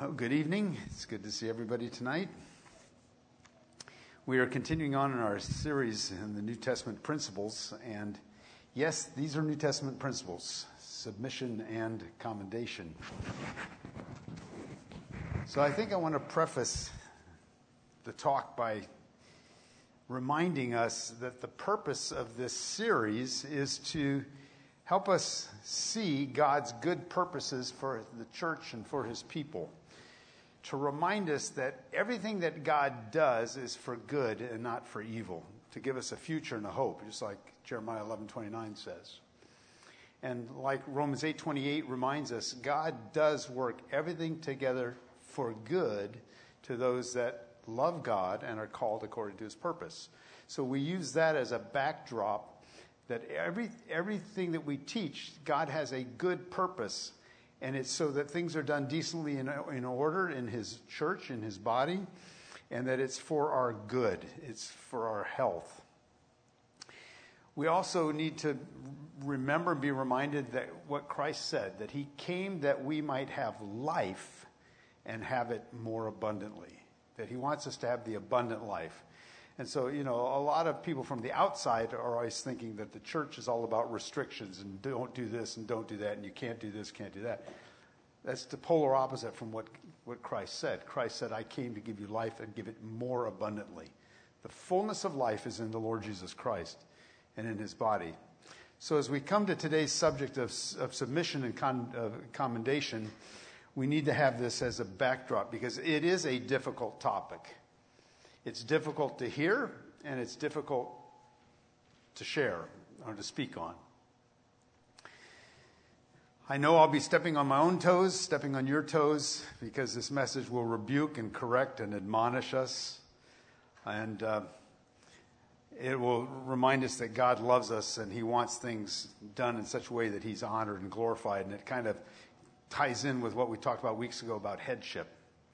Oh, good evening. It's good to see everybody tonight. We are continuing on in our series in the New Testament principles, and yes, these are New Testament principles, submission and commendation. So I think I want to preface the talk by reminding us that the purpose of this series is to help us see God's good purposes for the church and for his people. To remind us that everything that God does is for good and not for evil, to give us a future and a hope, just like Jeremiah 11:29 says. And like Romans 8:28 reminds us, God does work everything together for good to those that love God and are called according to his purpose. So we use that as a backdrop that everything that we teach, God has a good purpose. And it's so that things are done decently in order in his church, in his body, and that it's for our good. It's for our health. We also need to remember and be reminded that what Christ said, that he came that we might have life and have it more abundantly. That he wants us to have the abundant life. And so, a lot of people from the outside are always thinking that the church is all about restrictions and don't do this and don't do that and you can't do this, can't do that. That's the polar opposite from what Christ said. Christ said, I came to give you life and give it more abundantly. The fullness of life is in the Lord Jesus Christ and in his body. So as we come to today's subject of submission and commendation, we need to have this as a backdrop because it is a difficult topic. It's difficult to hear, and it's difficult to share or to speak on. I know I'll be stepping on my own toes, stepping on your toes, because this message will rebuke and correct and admonish us. And it will remind us that God loves us and he wants things done in such a way that he's honored and glorified. And it kind of ties in with what we talked about weeks ago about headship.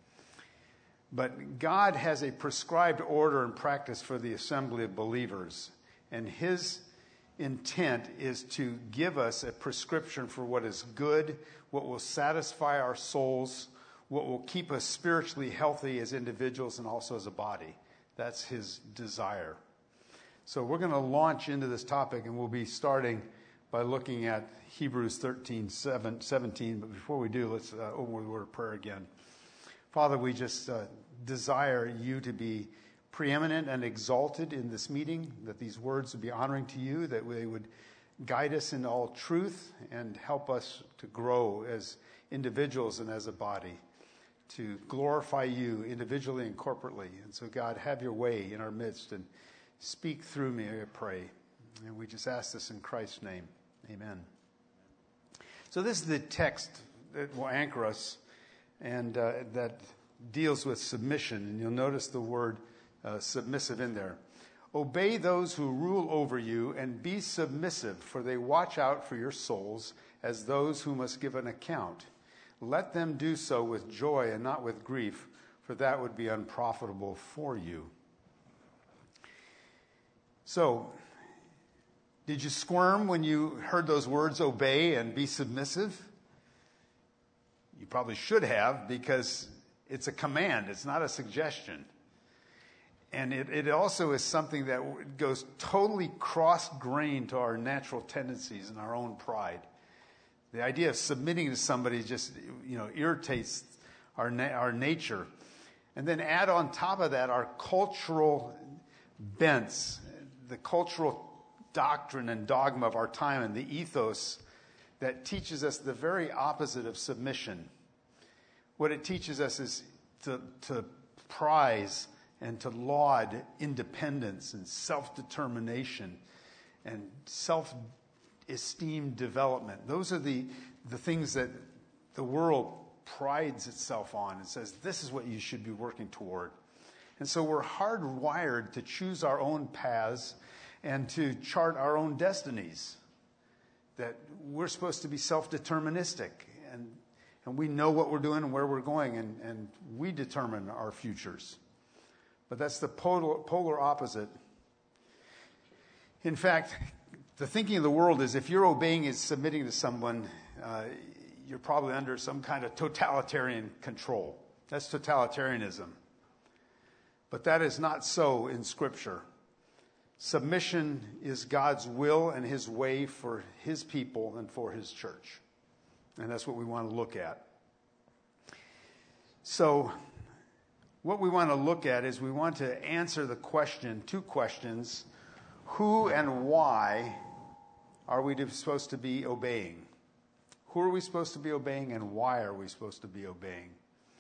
But God has a prescribed order and practice for the assembly of believers. And his intent is to give us a prescription for what is good, what will satisfy our souls, what will keep us spiritually healthy as individuals and also as a body. That's his desire. So we're going to launch into this topic, and we'll be starting by looking at Hebrews 13:17. But before we do, let's open with a word of prayer again. Father, we just desire you to be preeminent and exalted in this meeting, that these words would be honoring to you, that they would guide us in all truth and help us to grow as individuals and as a body, to glorify you individually and corporately. And so, God, have your way in our midst and speak through me, I pray. And we just ask this in Christ's name. Amen. So this is the text that will anchor us and that deals with submission. And you'll notice the word submissive in there. Obey those who rule over you and be submissive, for they watch out for your souls as those who must give an account. Let them do so with joy and not with grief, for that would be unprofitable for you. So, did you squirm when you heard those words, obey and be submissive? You probably should have, because it's a command. It's not a suggestion. And it also is something that goes totally cross-grained to our natural tendencies and our own pride. The idea of submitting to somebody just, irritates our nature. And then add on top of that our cultural bents, the cultural doctrine and dogma of our time and the ethos that teaches us the very opposite of submission. What it teaches us is to prize and to laud independence and self-determination and self-esteem development. Those are the things that the world prides itself on and says, this is what you should be working toward. And so we're hardwired to choose our own paths and to chart our own destinies. That we're supposed to be self-deterministic and we know what we're doing and where we're going, and we determine our futures. But that's the polar opposite. In fact, the thinking of the world is if you're obeying and submitting to someone, you're probably under some kind of totalitarian control. That's totalitarianism. But that is not so in Scripture. Submission is God's will and his way for his people and for his church. And that's what we want to look at. So, what we want to look at is we want to answer the question, two questions. Who and why are we supposed to be obeying? Who are we supposed to be obeying, and why are we supposed to be obeying?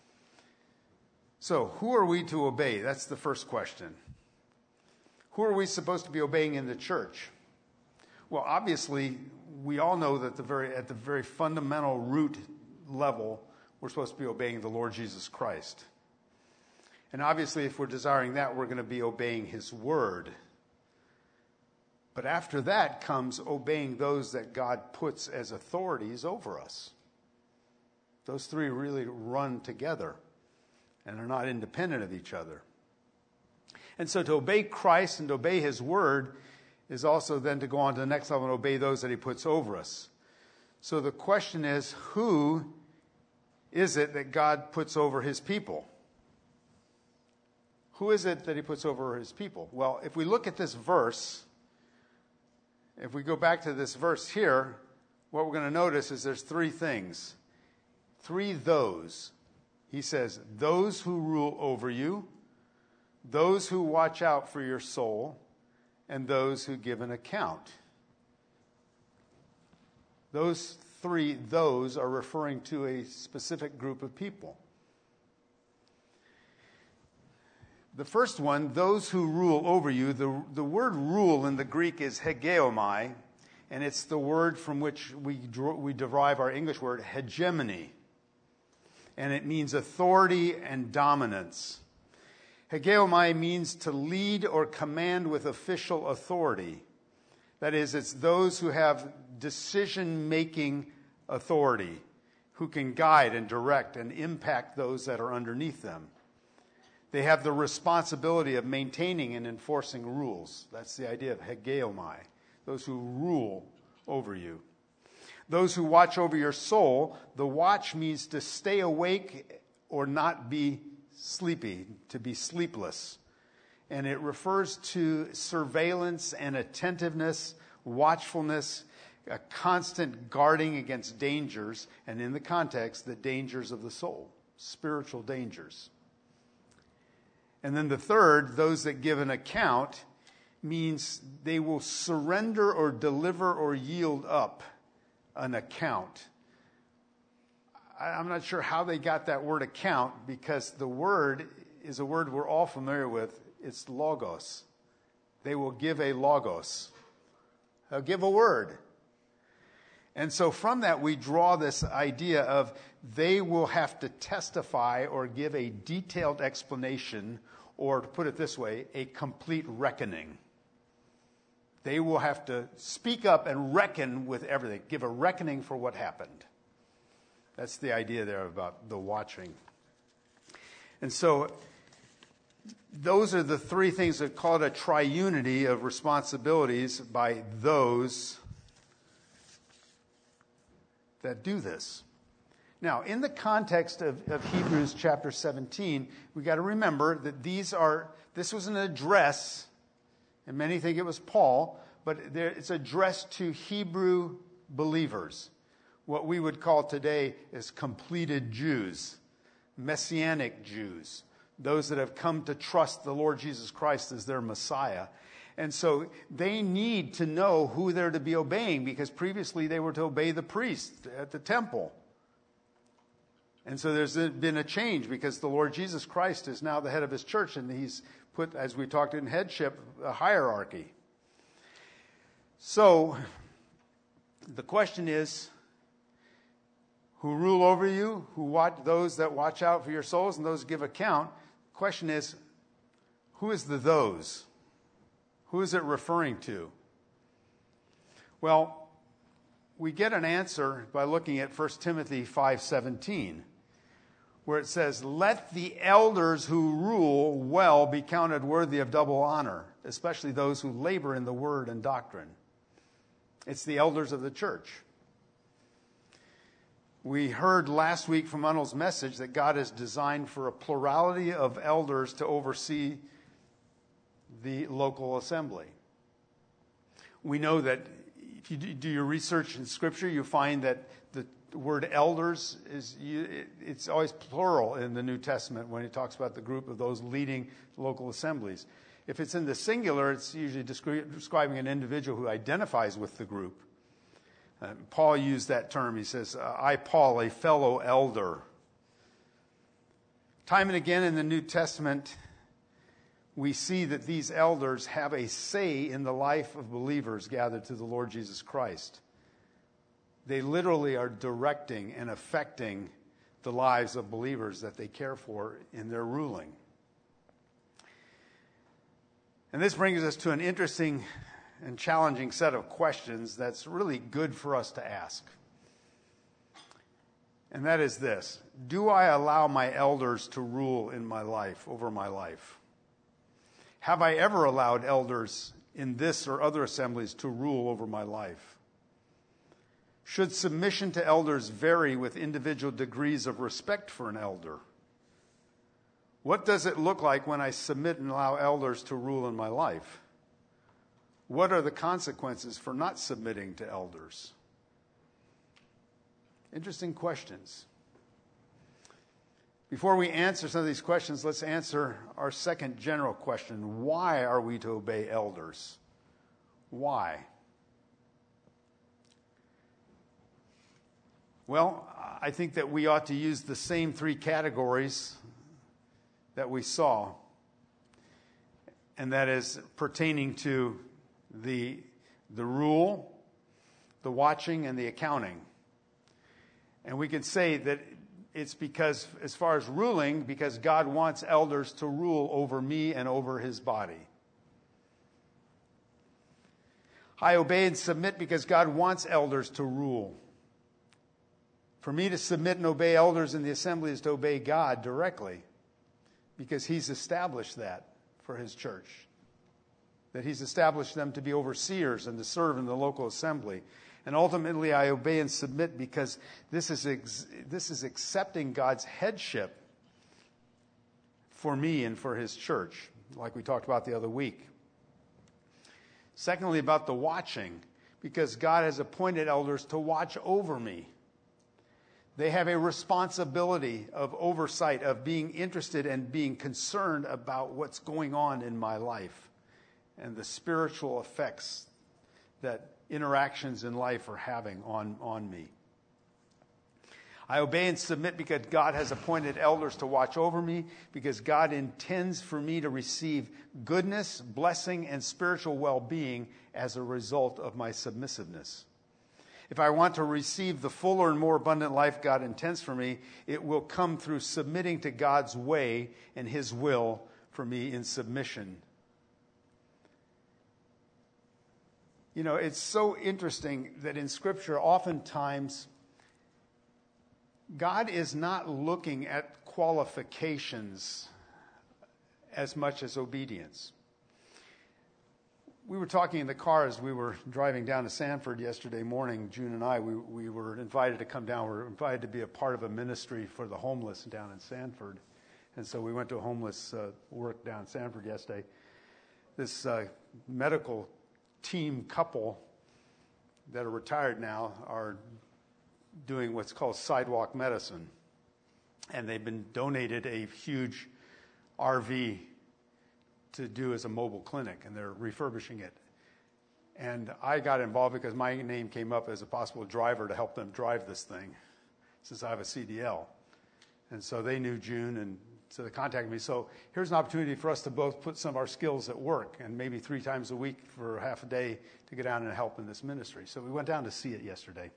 So, who are we to obey? That's the first question. Who are we supposed to be obeying in the church? Well, obviously, we all know that at the very fundamental root level, we're supposed to be obeying the Lord Jesus Christ. And obviously, if we're desiring that, we're going to be obeying his word. But after that comes obeying those that God puts as authorities over us. Those three really run together and are not independent of each other. And so to obey Christ and to obey his word is also then to go on to the next level and obey those that he puts over us. So the question is, who is it that God puts over his people? Who is it that he puts over his people? Well, if we look at this verse, if we go back to this verse here, what we're going to notice is there's three things. Three those. He says, those who rule over you, those who watch out for your soul, and those who give an account. Those three those are referring to a specific group of people. The first one, those who rule over you, the word rule in the Greek is hegeomai, and it's the word from which we derive our English word hegemony. And it means authority and dominance. Hegeomai means to lead or command with official authority. That is, it's those who have decision-making authority, who can guide and direct and impact those that are underneath them. They have the responsibility of maintaining and enforcing rules. That's the idea of hegeomai, those who rule over you. Those who watch over your soul, the watch means to stay awake or not be sleepy, to be sleepless. And it refers to surveillance and attentiveness, watchfulness, a constant guarding against dangers, and in the context, the dangers of the soul, spiritual dangers. And then the third, those that give an account, means they will surrender or deliver or yield up an account. I'm not sure how they got that word account, because the word is a word we're all familiar with. It's logos. They will give a logos. They'll give a word. And so from that we draw this idea of they will have to testify or give a detailed explanation, or to put it this way, a complete reckoning. They will have to speak up and reckon with everything, give a reckoning for what happened. That's the idea there about the watching. And so those are the three things that call it a triunity of responsibilities by those that do this. Now, in the context of Hebrews chapter 17, we got to remember that this was an address, and many think it was Paul, but it's addressed to Hebrew believers. What we would call today is completed Jews, Messianic Jews, those that have come to trust the Lord Jesus Christ as their Messiah. And so they need to know who they're to be obeying, because previously they were to obey the priest at the temple. And so there's been a change, because the Lord Jesus Christ is now the head of his church, and he's put, as we talked in headship, a hierarchy. So the question is, who rule over you, who watch those that watch out for your souls, and those give account. The question is, who is the those? Who is it referring to? Well, we get an answer by looking at 1 Timothy 5:17, where it says, "Let the elders who rule well be counted worthy of double honor, especially those who labor in the word and doctrine." It's the elders of the church. We heard last week from Arnold's message that God has designed for a plurality of elders to oversee the local assembly. We know that if you do your research in Scripture, you find that the word elders it's always plural in the New Testament when it talks about the group of those leading local assemblies. If it's in the singular, it's usually describing an individual who identifies with the group. Paul used that term. He says, I, Paul, a fellow elder. Time and again in the New Testament, we see that these elders have a say in the life of believers gathered to the Lord Jesus Christ. They literally are directing and affecting the lives of believers that they care for in their ruling. And this brings us to an interesting and challenging set of questions that's really good for us to ask. And that is this: do I allow my elders to rule in my life, over my life? Have I ever allowed elders in this or other assemblies to rule over my life? Should submission to elders vary with individual degrees of respect for an elder? What does it look like when I submit and allow elders to rule in my life? What are the consequences for not submitting to elders? Interesting questions. Before we answer some of these questions, let's answer our second general question. Why are we to obey elders? Why? Well, I think that we ought to use the same three categories that we saw, and that is pertaining to the rule, the watching, and the accounting. And we can say that it's because, as far as ruling, because God wants elders to rule over me and over his body. I obey and submit because God wants elders to rule. For me to submit and obey elders in the assembly is to obey God directly, because he's established that for his church. That he's established them to be overseers and to serve in the local assembly. And ultimately I obey and submit because this is accepting God's headship for me and for his church, like we talked about the other week. Secondly, about the watching, because God has appointed elders to watch over me. They have a responsibility of oversight, of being interested and being concerned about what's going on in my life and the spiritual effects that interactions in life are having on me. I obey and submit because God has appointed elders to watch over me, because God intends for me to receive goodness, blessing, and spiritual well-being as a result of my submissiveness. If I want to receive the fuller and more abundant life God intends for me, it will come through submitting to God's way and his will for me in submission. You know, it's so interesting that in Scripture, oftentimes, God is not looking at qualifications as much as obedience. We were talking in the car as we were driving down to Sanford yesterday morning. June and I, we were invited to come down. We were invited to be a part of a ministry for the homeless down in Sanford. And so we went to a homeless work down in Sanford yesterday. This medical team couple that are retired now are doing what's called sidewalk medicine. And they've been donated a huge RV to do as a mobile clinic, and they're refurbishing it. And I got involved because my name came up as a possible driver to help them drive this thing, since I have a CDL. And so they knew June, and so they contacted me. So here's an opportunity for us to both put some of our skills at work, and maybe 3 times a week for half a day to get down and help in this ministry. So we went down to see it yesterday.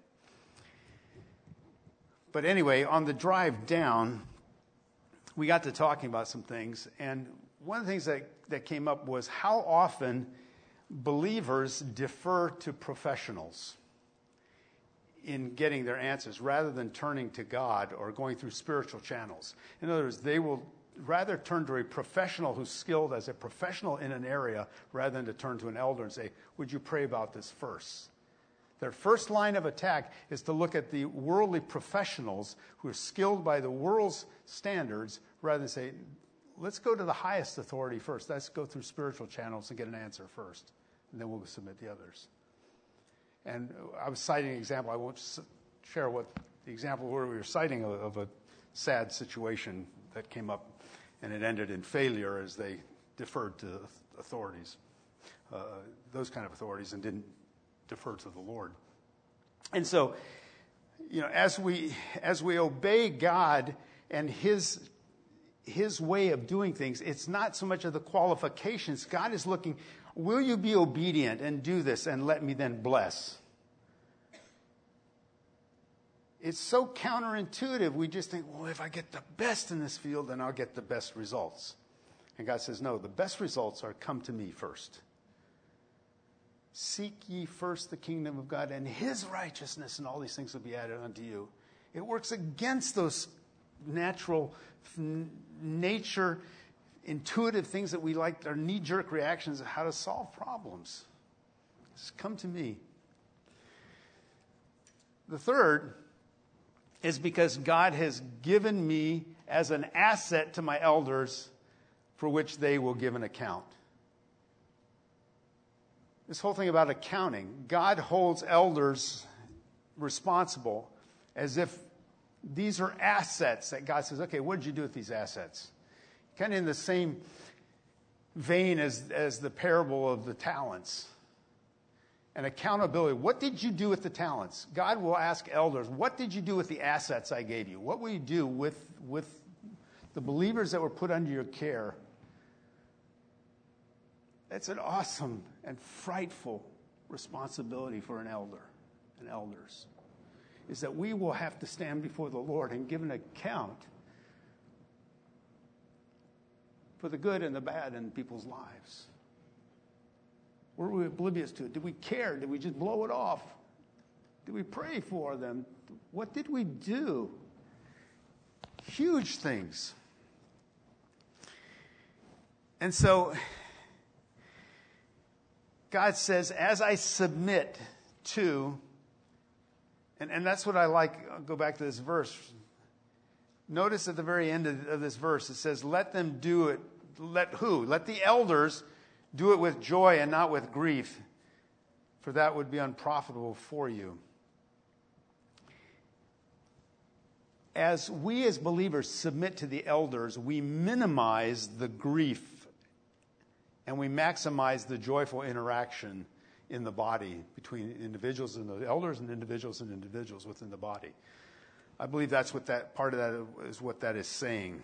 But anyway, on the drive down, we got to talking about some things, and one of the things that came up was how often believers defer to professionals in getting their answers rather than turning to God or going through spiritual channels. In other words, they will rather turn to a professional who's skilled as a professional in an area rather than to turn to an elder and say, would you pray about this first? Their first line of attack is to look at the worldly professionals who are skilled by the world's standards rather than say, let's go to the highest authority first. Let's go through spiritual channels and get an answer first, and then we'll submit the others. And I was citing an example. I won't share what the example where we were citing of a sad situation that came up, and it ended in failure as they deferred to authorities, those kind of authorities, and didn't defer to the Lord. And so, as we obey God and His way of doing things, it's not so much of the qualifications. God is looking, will you be obedient and do this and let me then bless? It's so counterintuitive. We just think, well, if I get the best in this field, then I'll get the best results. And God says, no, the best results are come to me first. Seek ye first the kingdom of God and His righteousness, and all these things will be added unto you. It works against those natural nature, intuitive things that we like, our knee-jerk reactions of how to solve problems. Just come to me. The third is because God has given me as an asset to my elders for which they will give an account. This whole thing about accounting, God holds elders responsible as if these are assets that God says, okay, what did you do with these assets? Kind of in the same vein as the parable of the talents. And accountability. What did you do with the talents? God will ask elders, what did you do with the assets I gave you? What will you do with the believers that were put under your care? It's an awesome and frightful responsibility for an elder and elders, is that we will have to stand before the Lord and give an account for the good and the bad in people's lives. Were we oblivious to it? Did we care? Did we just blow it off? Did we pray for them? What did we do? Huge things. And so God says, as I submit to, and that's what I like. I'll go back to this verse. Notice at the very end of this verse, it says, let them do it. Let who? Let the elders do it with joy and not with grief, for that would be unprofitable for you. As we as believers submit to the elders, we minimize the grief and we maximize the joyful interaction in the body between individuals and the elders and individuals within the body. I believe that's what that part of that is what that is saying.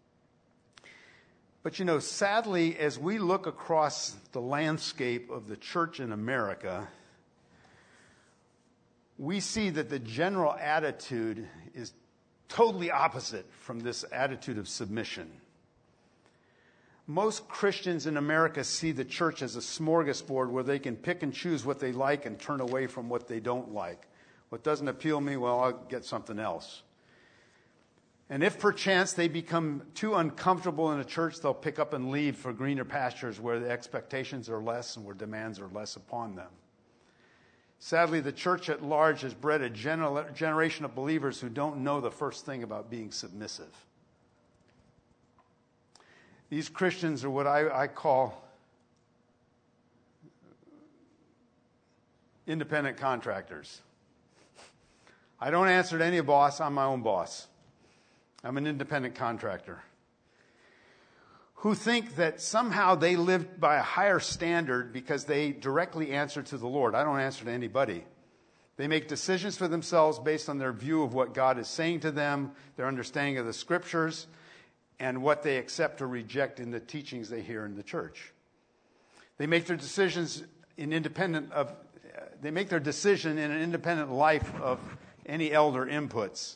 But sadly, as we look across the landscape of the church in America, we see that the general attitude is totally opposite from this attitude of submission. Most Christians in America see the church as a smorgasbord where they can pick and choose what they like and turn away from what they don't like. What doesn't appeal me, well, I'll get something else. And if perchance they become too uncomfortable in a church, they'll pick up and leave for greener pastures where the expectations are less and where demands are less upon them. Sadly, the church at large has bred a generation of believers who don't know the first thing about being submissive. These Christians are what I call independent contractors. I don't answer to any boss. I'm my own boss. I'm an independent contractor. Who think that somehow they live by a higher standard because they directly answer to the Lord. I don't answer to anybody. They make decisions for themselves based on their view of what God is saying to them, their understanding of the Scriptures, and what they accept or reject in the teachings they hear in the church. They make their decisions they make their decision in an independent life of any elder inputs.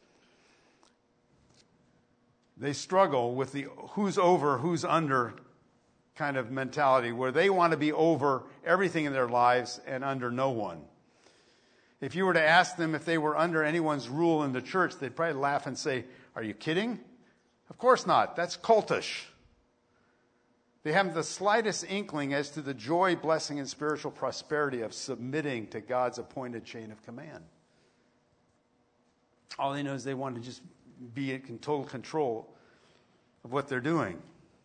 They struggle with the who's over, who's under kind of mentality, where they want to be over everything in their lives and under no one. If you were to ask them if they were under anyone's rule in the church, they'd probably laugh and say, "Are you kidding? Of course not. That's cultish. They haven't the slightest inkling as to the joy, blessing, and spiritual prosperity of submitting to God's appointed chain of command. All they know is they want to just be in total control of what they're doing.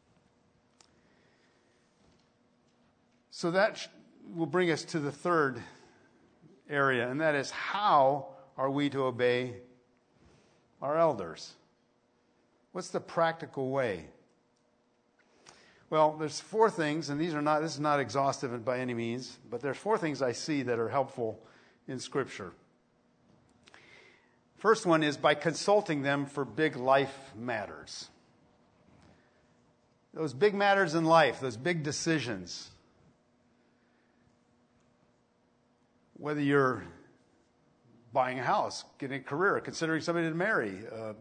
So that will bring us to the third area, and that is, how are we to obey our elders? What's the practical way? Well, there's four things, and this is not exhaustive by any means, but there's four things I see that are helpful in Scripture. First one is by consulting them for big life matters. Those big matters in life, those big decisions. Whether you're buying a house, getting a career, considering somebody to marry,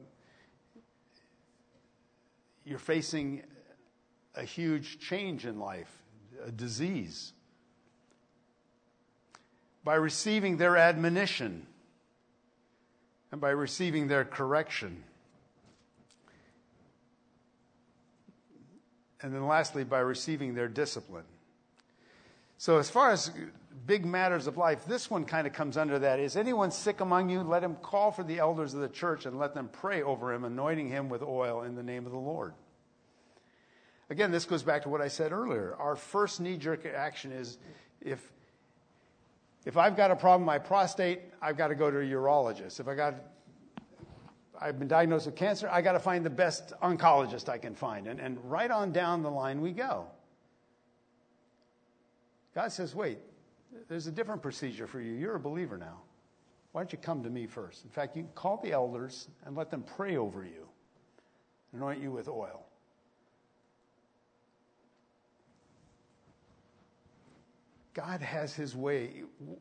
you're facing a huge change in life, a disease. By receiving their admonition and by receiving their correction. And then lastly, by receiving their discipline. So as far as big matters of life, this one kind of comes under that. Is anyone sick among you? Let him call for the elders of the church and let them pray over him, anointing him with oil in the name of the Lord. Again, this goes back to what I said earlier. Our first knee-jerk action is if I've got a problem with my prostate, I've got to go to a urologist. If I've been diagnosed with cancer, I've got to find the best oncologist I can find. And right on down the line we go. God says, wait, there's a different procedure for you. You're a believer now. Why don't you come to me first? In fact, you can call the elders and let them pray over you, anoint you with oil. God has his way.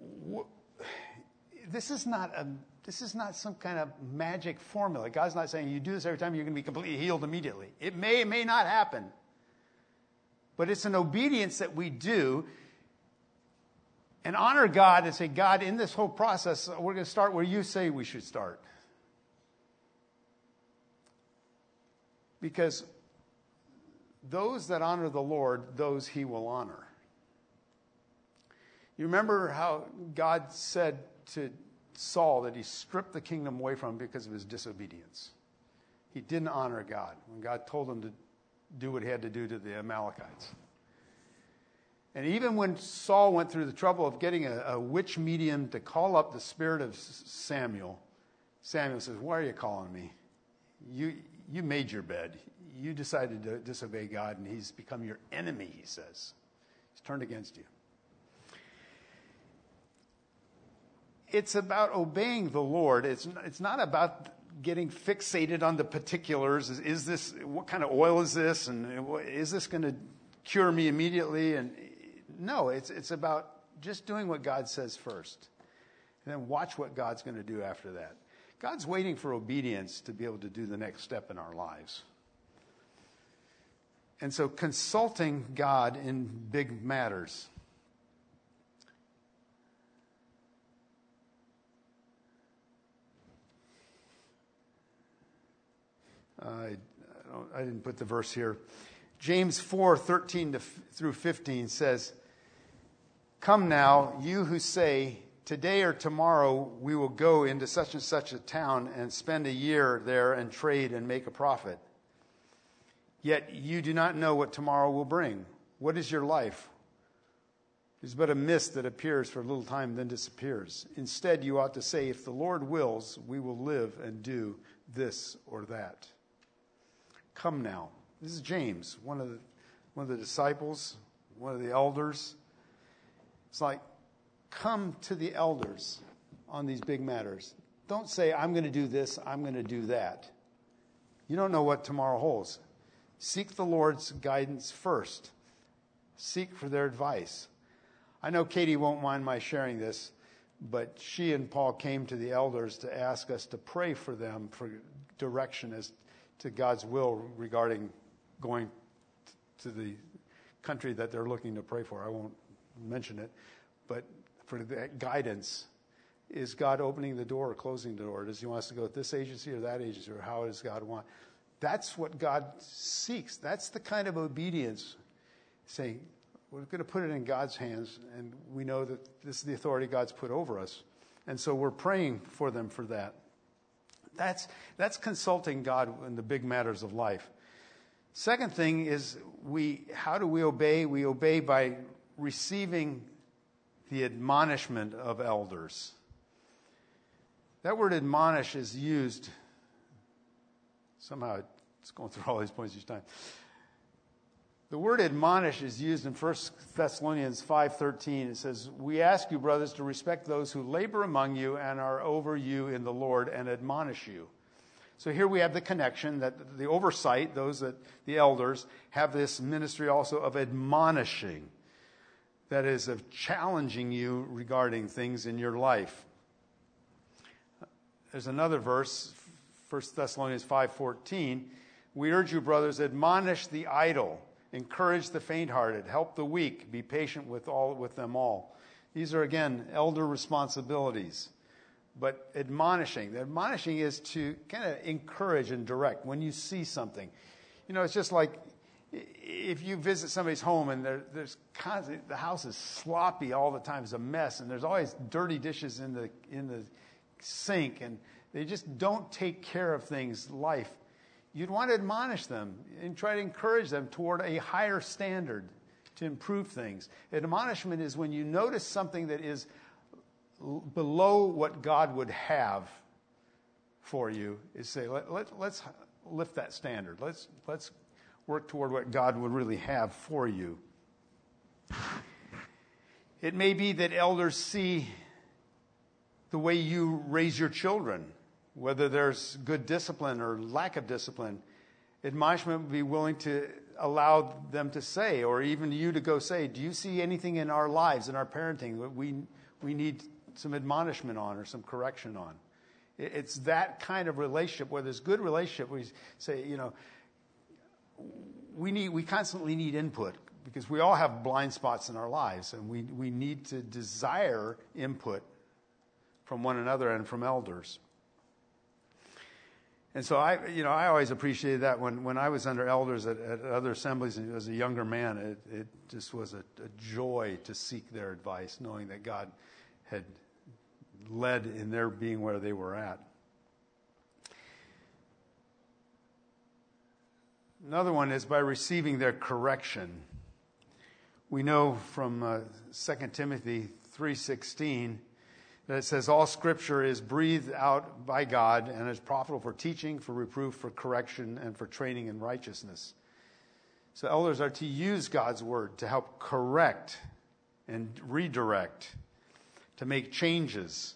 This is not some kind of magic formula. God's not saying you do this every time, you're going to be completely healed immediately. It may not happen. But it's an obedience that we do and honor God and say, God, in this whole process, we're going to start where you say we should start. Because those that honor the Lord, those he will honor. You remember how God said to Saul that he stripped the kingdom away from him because of his disobedience. He didn't honor God when God told him to do what he had to do to the Amalekites. And even when Saul went through the trouble of getting a witch medium to call up the spirit of Samuel, Samuel says, why are you calling me? You made your bed. You decided to disobey God, and he's become your enemy, he says. He's turned against you. It's about obeying the Lord. It's not about getting fixated on the particulars. Is this, what kind of oil is this? And is this going to cure me immediately? And no, it's about just doing what God says first. And then watch what God's going to do after that. God's waiting for obedience to be able to do the next step in our lives. And so consulting God in big matters. I didn't put the verse here. James 4:13 through 15 says, "Come now, you who say, today or tomorrow we will go into such and such a town and spend a year there and trade and make a profit. Yet you do not know what tomorrow will bring. What is your life? It is but a mist that appears for a little time, then disappears. Instead, you ought to say, if the Lord wills, we will live and do this or that." Come now. This is James, one of the disciples, one of the elders. It's like, come to the elders on these big matters. Don't say, I'm going to do this, I'm going to do that. You don't know what tomorrow holds. Seek the Lord's guidance first. Seek for their advice. I know Katie won't mind my sharing this, but she and Paul came to the elders to ask us to pray for them for direction as to God's will regarding going to the country that they're looking to pray for. I won't mention it, but for that guidance, is God opening the door or closing the door? Does he want us to go with this agency or that agency, or how does God want? That's what God seeks. That's the kind of obedience saying, we're going to put it in God's hands, and we know that this is the authority God's put over us. And so we're praying for them for that. That's consulting God in the big matters of life. Second thing is, how do we obey? We obey by receiving the admonishment of elders. That word admonish is used, somehow it's going through all these points each time. The word admonish is used in 1 Thessalonians 5:13. It says, we ask you, brothers, to respect those who labor among you and are over you in the Lord and admonish you. So here we have the connection that the oversight, the elders, have this ministry also of admonishing. That is, of challenging you regarding things in your life. There's another verse, 1 Thessalonians 5:14. We urge you, brothers, admonish the idle, encourage the faint-hearted, help the weak, be patient with them all. These are, again, elder responsibilities. But the admonishing is to kind of encourage and direct when you see something. It's just like if you visit somebody's home and there's constant, the house is sloppy all the time, it's a mess, and there's always dirty dishes in the sink, and they just don't take care of things, life. You'd want to admonish them and try to encourage them toward a higher standard to improve things. Admonishment is when you notice something that is below what God would have for you, is say, let's lift that standard. Let's work toward what God would really have for you. It may be that elders see the way you raise your children, whether there's good discipline or lack of discipline. Admonishment would be willing to allow them to say, or even you to go say, do you see anything in our lives, in our parenting, that we need some admonishment on or some correction on? It's that kind of relationship, where there's good relationship, we say, we constantly need input, because we all have blind spots in our lives, and we need to desire input from one another and from elders. And so I always appreciated that when I was under elders at other assemblies and as a younger man, it just was a joy to seek their advice, knowing that God had led in their being where they were at. Another one is by receiving their correction. We know from 2 Timothy 3:16 that it says, all Scripture is breathed out by God and is profitable for teaching, for reproof, for correction, and for training in righteousness. So elders are to use God's word to help correct and redirect, to make changes.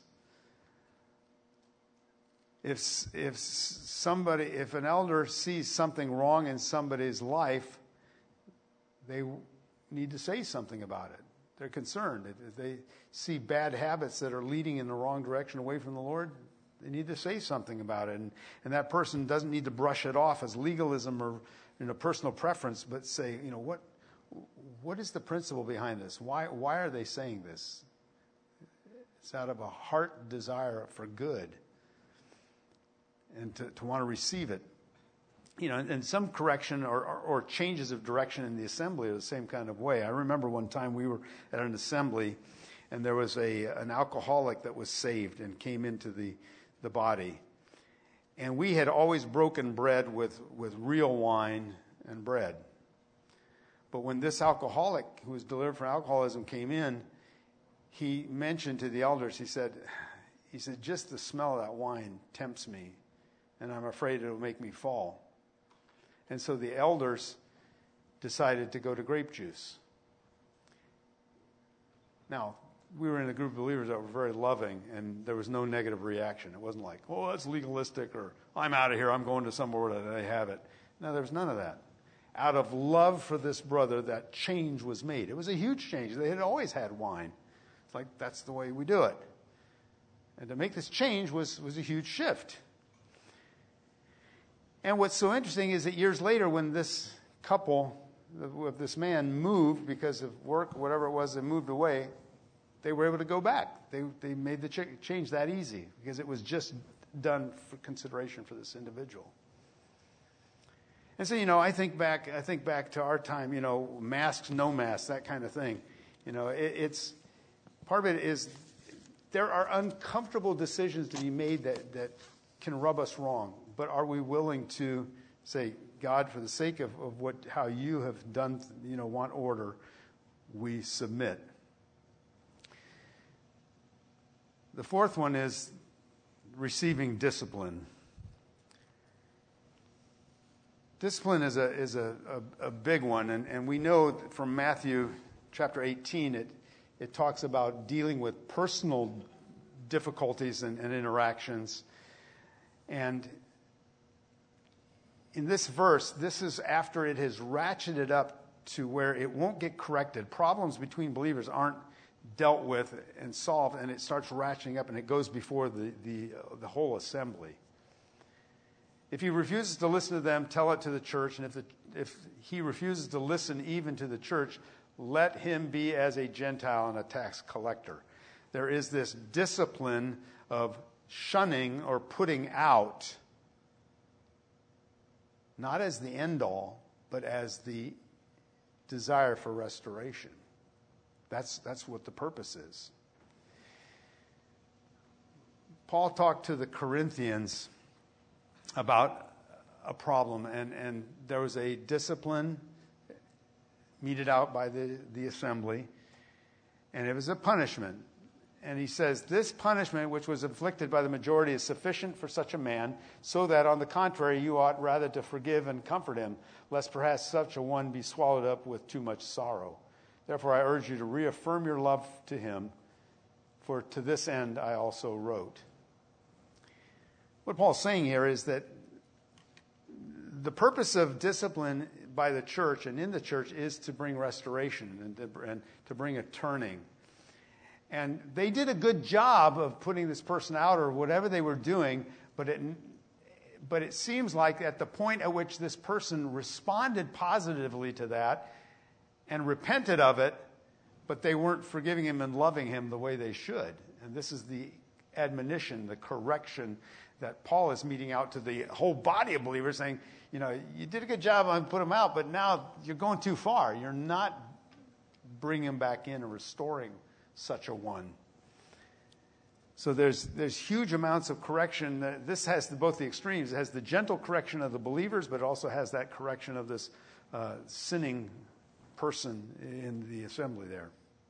If an elder sees something wrong in somebody's life, they need to say something about it. They're concerned. If they see bad habits that are leading in the wrong direction away from the Lord, they need to say something about it. And that person doesn't need to brush it off as legalism or personal preference, but say, what is the principle behind this? Why are they saying this? It's out of a heart desire for good and to want to receive it. And some correction or changes of direction in the assembly are the same kind of way. I remember one time we were at an assembly, and there was an alcoholic that was saved and came into the body. And we had always broken bread with real wine and bread. But when this alcoholic who was delivered from alcoholism came in, he mentioned to the elders, he said, just the smell of that wine tempts me, and I'm afraid it'll make me fall. And so the elders decided to go to grape juice. Now, we were in a group of believers that were very loving, and there was no negative reaction. It wasn't like, oh, that's legalistic, or I'm out of here, I'm going to somewhere that they have it. No, there was none of that. Out of love for this brother, that change was made. It was a huge change. They had always had wine. It's like, that's the way we do it. And to make this change was a huge shift. And what's so interesting is that years later, when this couple, with this man, moved because of work, whatever it was, they moved away, they were able to go back. They made the change that easy because it was just done for consideration for this individual. And so, I think back to our time, masks, no masks, that kind of thing. It's part of it is there are uncomfortable decisions to be made that can rub us wrong. But are we willing to say, God, for the sake of how you have done, want order, we submit. The fourth one is receiving discipline. Discipline is a big one, and we know from Matthew chapter 18, it talks about dealing with personal difficulties and interactions. And in this verse, this is after it has ratcheted up to where it won't get corrected. Problems between believers aren't dealt with and solved, and it starts ratcheting up, and it goes before the whole assembly. If he refuses to listen to them, tell it to the church. And if he refuses to listen even to the church, let him be as a Gentile and a tax collector. There is this discipline of shunning or putting out, not as the end all, but as the desire for restoration. That's what the purpose is. Paul talked to the Corinthians about a problem, and there was a discipline meted out by the assembly, and it was a punishment. And he says, this punishment which was inflicted by the majority is sufficient for such a man, so that on the contrary you ought rather to forgive and comfort him, lest perhaps such a one be swallowed up with too much sorrow. Therefore I urge you to reaffirm your love to him, for to this end I also wrote. What Paul's saying here is that the purpose of discipline by the church and in the church is to bring restoration and to bring a turning. And they did a good job of putting this person out or whatever they were doing, but it seems like at the point at which this person responded positively to that and repented of it, but they weren't forgiving him and loving him the way they should. And this is the admonition, the correction that Paul is meting out to the whole body of believers, saying, you did a good job on putting them out, but now you're going too far. You're not bringing them back in and restoring such a one. So there's huge amounts of correction. This has both the extremes. It has the gentle correction of the believers, but it also has that correction of this sinning person in the assembly there.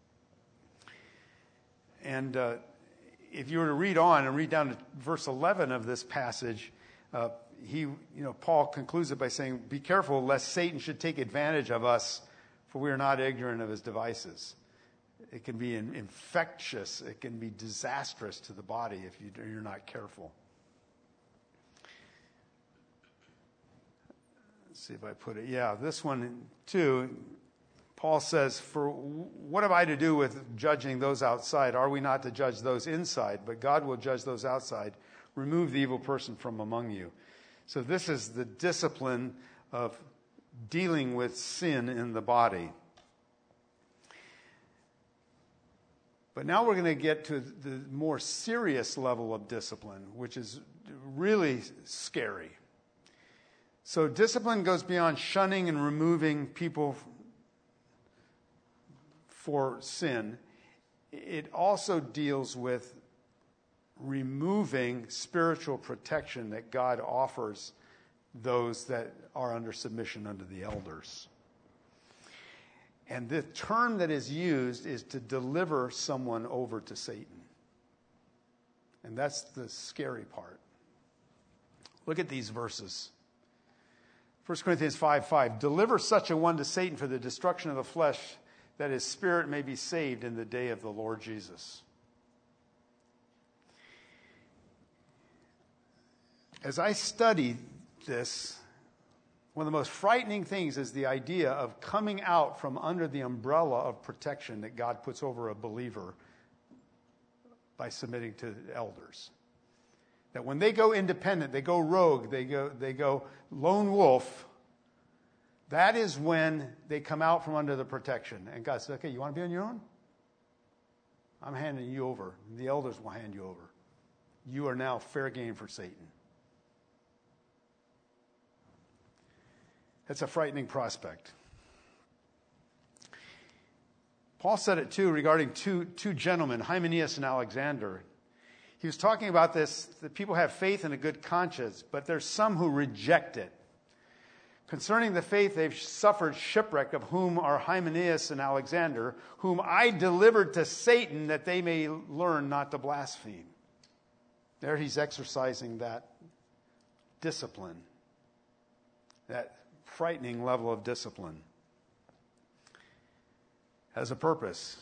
And if you were to read on and read down to verse 11 of this passage, Paul concludes it by saying, "Be careful lest Satan should take advantage of us, for we are not ignorant of his devices." It can be infectious. It can be disastrous to the body if you're not careful. Let's see if I put it. Yeah, this one too. Paul says, "For what have I to do with judging those outside? Are we not to judge those inside? But God will judge those outside. Remove the evil person from among you." So this is the discipline of dealing with sin in the body. But now we're going to get to the more serious level of discipline, which is really scary. So discipline goes beyond shunning and removing people for sin. It also deals with removing spiritual protection that God offers those that are under submission under the elders. And the term that is used is to deliver someone over to Satan. And that's the scary part. Look at these verses. 1 Corinthians 5:5. "Deliver such a one to Satan for the destruction of the flesh, that his spirit may be saved in the day of the Lord Jesus." As I study this, one of the most frightening things is the idea of coming out from under the umbrella of protection that God puts over a believer by submitting to the elders. That when they go independent, they go rogue, they go lone wolf, that is when they come out from under the protection. And God says, "Okay, you want to be on your own? I'm handing you over. The elders will hand you over. You are now fair game for Satan." It's a frightening prospect. Paul said it too regarding two gentlemen, Hymenaeus and Alexander. He was talking about this, that people have faith and a good conscience, but there's some who reject it. Concerning the faith, they've suffered shipwreck, of whom are Hymenaeus and Alexander, whom I delivered to Satan that they may learn not to blaspheme. There he's exercising that discipline, that frightening level of discipline. Has a purpose.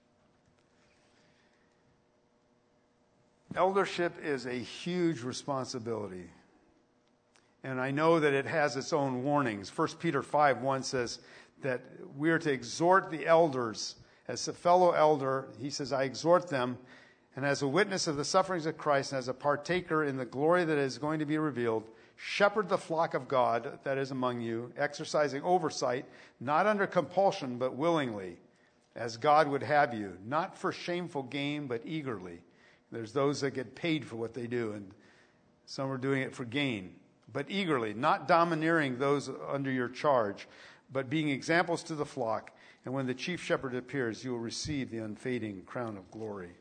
Eldership is a huge responsibility. And I know that it has its own warnings. 1 Peter 5:1 says that we are to exhort the elders. As a fellow elder, he says, I exhort them, and as a witness of the sufferings of Christ, and as a partaker in the glory that is going to be revealed, shepherd the flock of God that is among you, exercising oversight, not under compulsion, but willingly, as God would have you, not for shameful gain, but eagerly. There's those that get paid for what they do, and some are doing it for gain. But eagerly, not domineering those under your charge, but being examples to the flock. And when the chief shepherd appears, you will receive the unfading crown of glory.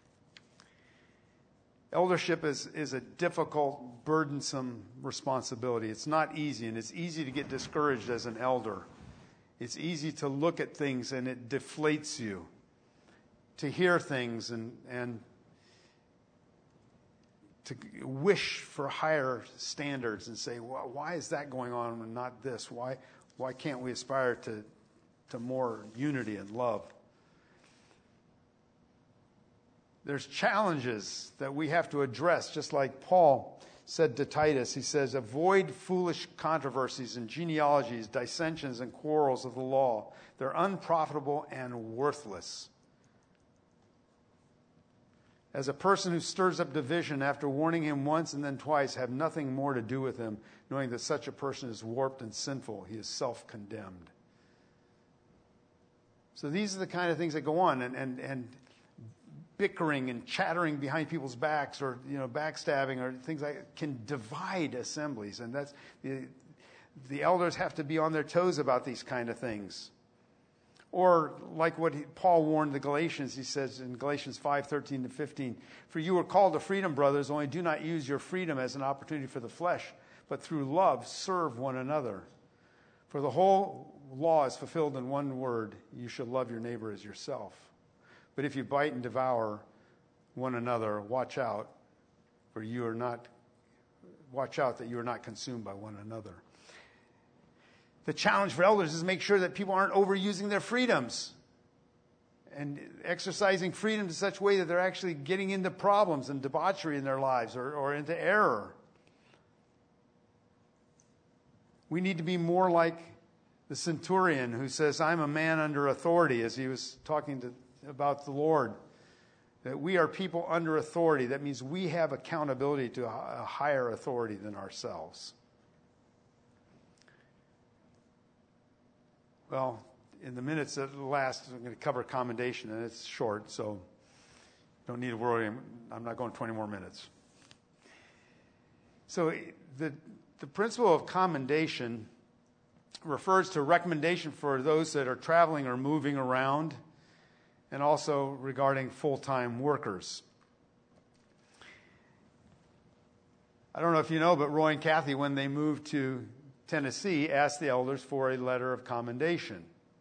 Eldership is a difficult, burdensome responsibility. It's not easy, and it's easy to get discouraged as an elder. It's easy to look at things and it deflates you. To hear things and to wish for higher standards and say, well, why is that going on and not this? Why can't we aspire to more unity and love? There's challenges that we have to address, just like Paul said to Titus. He says, avoid foolish controversies and genealogies, dissensions and quarrels of the law. They're unprofitable and worthless. As a person who stirs up division after warning him once and then twice, have nothing more to do with him, knowing that such a person is warped and sinful. He is self-condemned. So these are the kind of things that go on, and bickering and chattering behind people's backs, or backstabbing, or things like that can divide assemblies, and that's the elders have to be on their toes about these kind of things. Or like what Paul warned the Galatians, he says in Galatians 5:13-15, for you were called to freedom, brothers, only do not use your freedom as an opportunity for the flesh, but through love serve one another. For the whole law is fulfilled in one word, you shall love your neighbor as yourself. But if you bite and devour one another, watch out that you are not consumed by one another. The challenge for elders is to make sure that people aren't overusing their freedoms and exercising freedom in such a way that they're actually getting into problems and debauchery in their lives or into error. We need to be more like the centurion who says, I'm a man under authority, as he was talking about the Lord. That we are people under authority. That means we have accountability to a higher authority than ourselves. Well, in the minutes that last, I'm going to cover commendation, and it's short, so don't need to worry. I'm not going 20 more minutes. So the principle of commendation refers to recommendation for those that are traveling or moving around, and also regarding full-time workers. I don't know if you know, but Roy and Kathy, when they moved to Tennessee, asked the elders for a letter of commendation.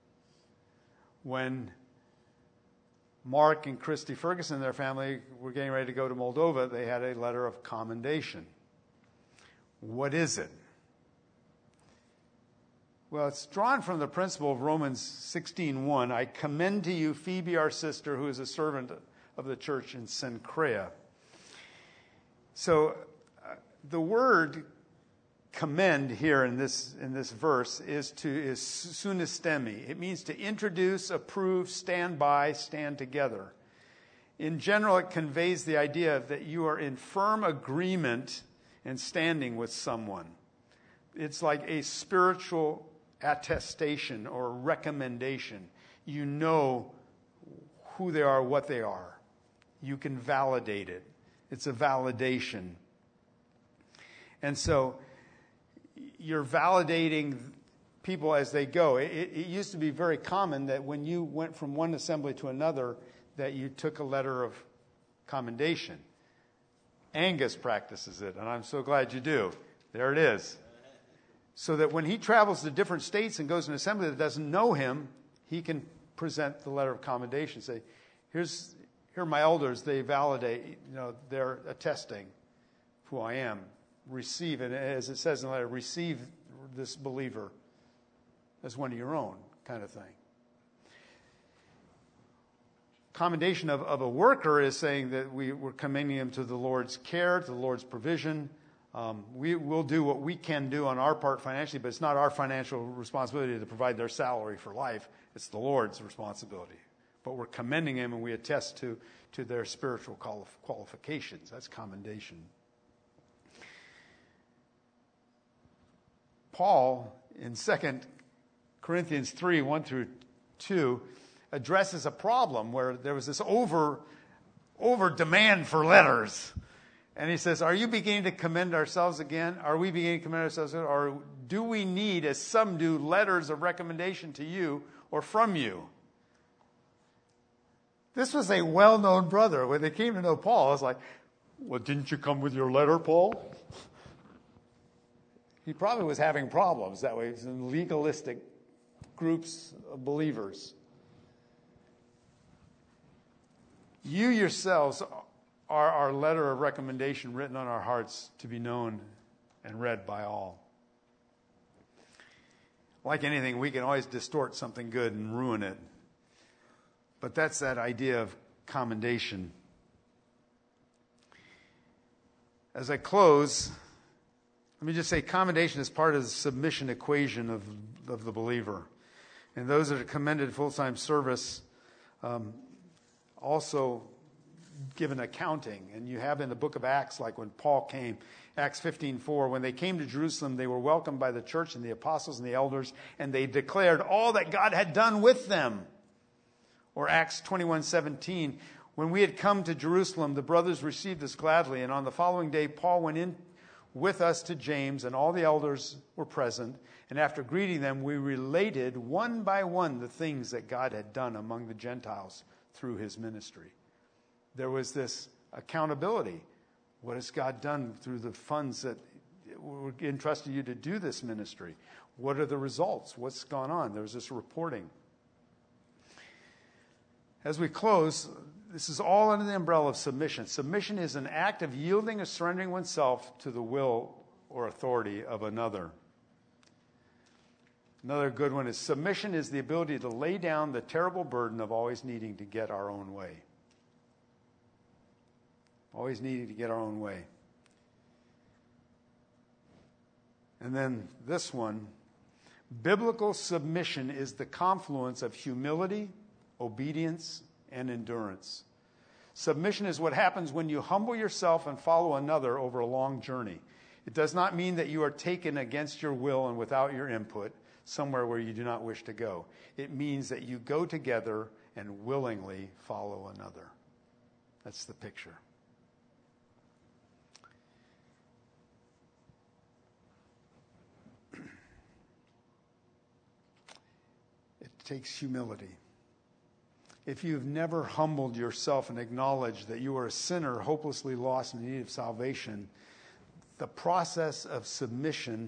When Mark and Christy Ferguson and their family were getting ready to go to Moldova, they had a letter of commendation. What is it? Well, it's drawn from the principle of Romans 16:1. I commend to you Phoebe, our sister, who is a servant of the church in Cenchrea. So the word commend here in this verse is sunistemi. It means to introduce, approve, stand by, stand together. In general, it conveys the idea that you are in firm agreement and standing with someone. It's like a spiritual attestation or recommendation. You know who they are, what they are. You can validate it. It's a validation. And so you're validating people as they go. It used to be very common that when you went from one assembly to another, that you took a letter of commendation. Angus practices it, and I'm so glad you do. There it is. So that when he travels to different states and goes to an assembly that doesn't know him, he can present the letter of commendation. Say, here are my elders. They validate, they're attesting who I am. Receive, and as it says in the letter, receive this believer as one of your own, kind of thing. Commendation of a worker is saying that we're commending him to the Lord's care, to the Lord's provision. We will do what we can do on our part financially, but it's not our financial responsibility to provide their salary for life. It's the Lord's responsibility. But we're commending him, and we attest to their spiritual qualifications. That's commendation. Paul, in 2 Corinthians 3, 1 through 2, addresses a problem where there was this over demand for letters. And he says, are you beginning to commend ourselves again? Are we beginning to commend ourselves again? Or do we need, as some do, letters of recommendation to you or from you? This was a well-known brother. When they came to know Paul, I was like, well, didn't you come with your letter, Paul? He probably was having problems that way. Some legalistic groups of believers. You yourselves are our letter of recommendation written on our hearts to be known and read by all. Like anything, we can always distort something good and ruin it. But that's that idea of commendation. As I close, let me just say commendation is part of the submission equation of the believer. And those that are commended full-time service also given accounting. And you have in the book of Acts, like when Paul came, Acts 15:4, when they came to Jerusalem, they were welcomed by the church and the apostles and the elders, and they declared all that God had done with them. Or Acts 21:17, when we had come to Jerusalem, the brothers received us gladly, and on the following day Paul went in with us to James, and all the elders were present. And after greeting them, we related one by one the things that God had done among the Gentiles through his ministry. There was this accountability. What has God done through the funds that were entrusted you to do this ministry? What are the results? What's gone on? There was this reporting. As we close, this is all under the umbrella of submission. Submission is an act of yielding or surrendering oneself to the will or authority of another. Another good one is submission is the ability to lay down the terrible burden of always needing to get our own way. Always needing to get our own way. And then this one, biblical submission is the confluence of humility, obedience, and endurance. Submission is what happens when you humble yourself and follow another over a long journey. It does not mean that you are taken against your will and without your input somewhere where you do not wish to go. It means that you go together and willingly follow another. That's the picture. It takes humility. If you've never humbled yourself and acknowledged that you are a sinner, hopelessly lost and in need of salvation, the process of submission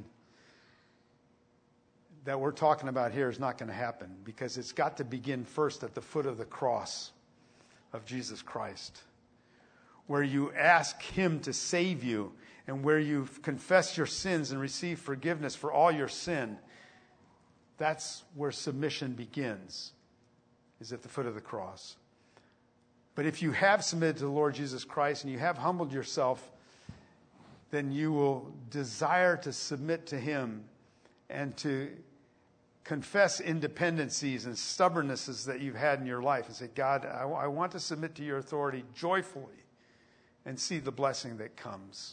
that we're talking about here is not going to happen, because it's got to begin first at the foot of the cross of Jesus Christ, where you ask him to save you and where you confess your sins and receive forgiveness for all your sin. That's where submission begins, is at the foot of the cross. But if you have submitted to the Lord Jesus Christ and you have humbled yourself, then you will desire to submit to him and to confess independencies and stubbornnesses that you've had in your life and say, God, I want to submit to your authority joyfully and see the blessing that comes.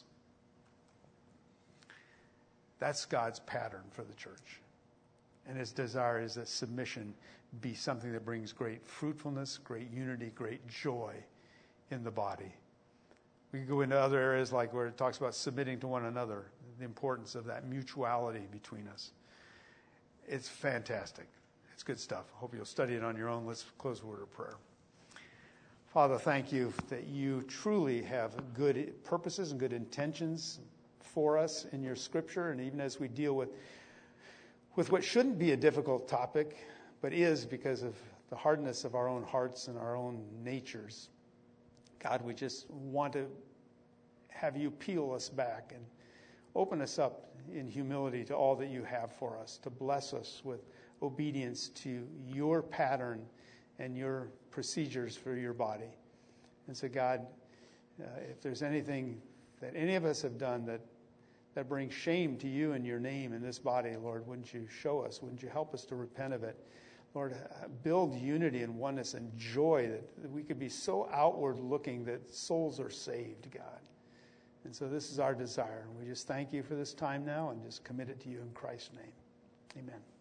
That's God's pattern for the church. And his desire is that submission be something that brings great fruitfulness, great unity, great joy in the body. We can go into other areas like where it talks about submitting to one another, the importance of that mutuality between us. It's fantastic. It's good stuff. I hope you'll study it on your own. Let's close with a word of prayer. Father, thank you that you truly have good purposes and good intentions for us in your scripture. And even as we deal with what shouldn't be a difficult topic, but is because of the hardness of our own hearts and our own natures. God, we just want to have you peel us back and open us up in humility to all that you have for us, to bless us with obedience to your pattern and your procedures for your body. And so, God, if there's anything that any of us have done that brings shame to you and your name in this body, Lord, wouldn't you show us? Wouldn't you help us to repent of it? Lord, build unity and oneness and joy that we could be so outward looking that souls are saved, God. And so this is our desire. And we just thank you for this time now and just commit it to you in Christ's name. Amen.